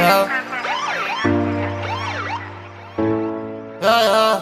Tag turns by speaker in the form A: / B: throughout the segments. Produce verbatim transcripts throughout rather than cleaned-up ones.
A: Yeah. Yeah, yeah.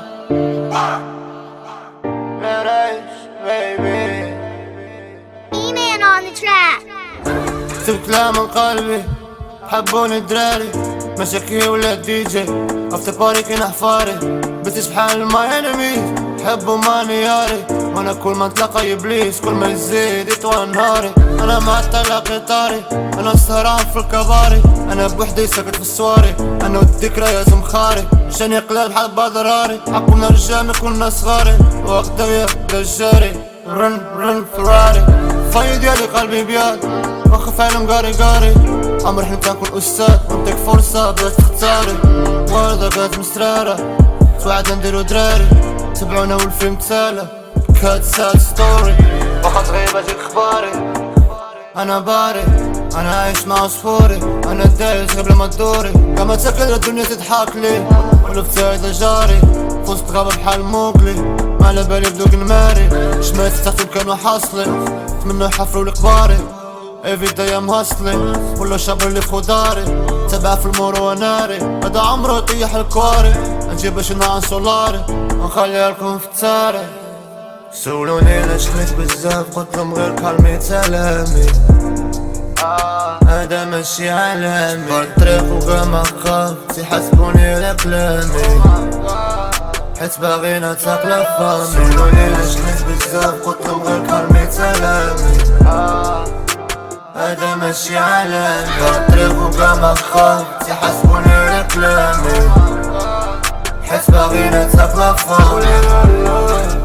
A: Let us, baby.
B: E-Man on the track.
A: كتبت كلام من قلبي حبوني الدراري مشاكي ولا دي جي افتر باري كنا حفاري بتش بحال ما انمي حبوا ماني ياري وانا كل ما نتلاقى ابليس كل ما يزيد يطول نهاري انا ما تلاقي طاري انا السهران في الكباري انا بوحدي ساكت في السواري انا والذكريات مخاري عشان قلال بحال بضراري حقنا رجال كنا صغاري وقت يا دجاري رن رن فراري فاي ديالي قلبي بياد واخف علم قاري قاري عمر حنا تنكون استاذ ونعطيك فرصة باش تختاري وردة كانت مسترارة توعدنا نديرو دراري تبعونا والفيلم تسالى كات ساد ستوري واخا تغيب اجيك اخباري انا باري انا عايش مع عصفوري انا دايس قبل ما تدوري كما تاكل الدنيا تضحك لي ولفتها جاري فزت غابة بحال موكلي ما على بالي بدوك نماري شمات تحتهم كانوا حاصلي تمنوا يحفروا لي قباري ايفي داي ام هاسلي كله شابر اللي خضاري تبع في المروة ناري هدا عمره يطيح الكواري نجيب شنا عن سولاري ونخليها لكم في التاري سولوني علاش حميت بزاف قلتلهم غير كالمي سلامي هدا ماشي علامي بار الطريق وكاع ما خاف تيحاسبوني على كلامي حيت باغينا تاكل فامي سولوني علاش حميت بزاف قلتلهم غير كالمي سلامي هدا ماشي علامي بار الطريق وكاع ما خاف تيحاسبوني على كلامي حيت باغينا تاكل فامي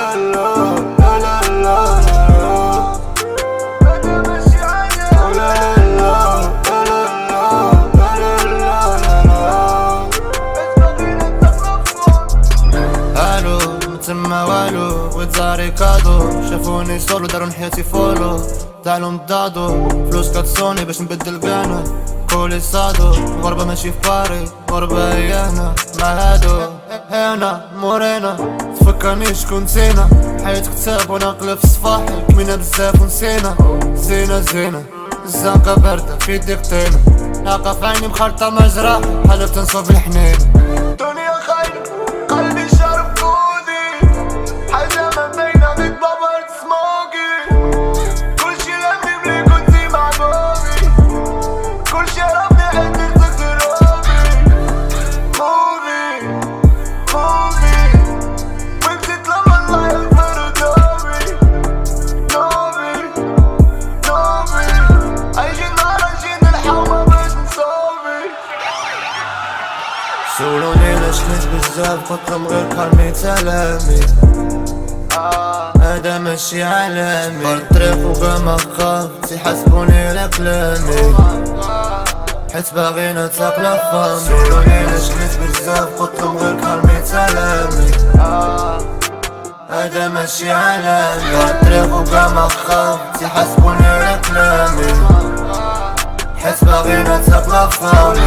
A: تما والو بغيت زاري كادو شافوني سولو دارو نحياتي فولو تعلم دادو فلوس كتصوني باش نبدل بيانا كولي صادو غربة ماشي في باري غربة هي هنا مع هادو هنا مورينا تفكرني شكون نسينا حياة كتاب وانا نقلب في صفاحي كمينا بزاف ونسينا زينة زينة الزنقة باردة في يديك طينة لاقا في عيني مخلطة مع جراحي حلفت نصوب الحنين
C: دنيا خاينة قلبي شارب كودي حاجة ما بينا بيك بابا سموكي كل شي لمي بلي كنتي مع بابي كل شي ربي حياتي تقربي موفي موفي وانتي تلمى الله يغفر دوبي نوبي نوبي ايجي نهار اجي نلحق ما باش نصوبي
A: سولوني علاش حميت بزاف قلتلهم غير كالمي سلامي هدا ماشي علامي بار الطريق وكاع ما خاف تيحاسبوني على كلامي حيت باغينا تاكل فامي سولوني علاش حميت بزاف قلتلهم غير كالمي سلامي هدا ماشي علامي بار الطريق وكاع ما خاف تيحاسبوني على كلامي حيت باغينا تاكل فامي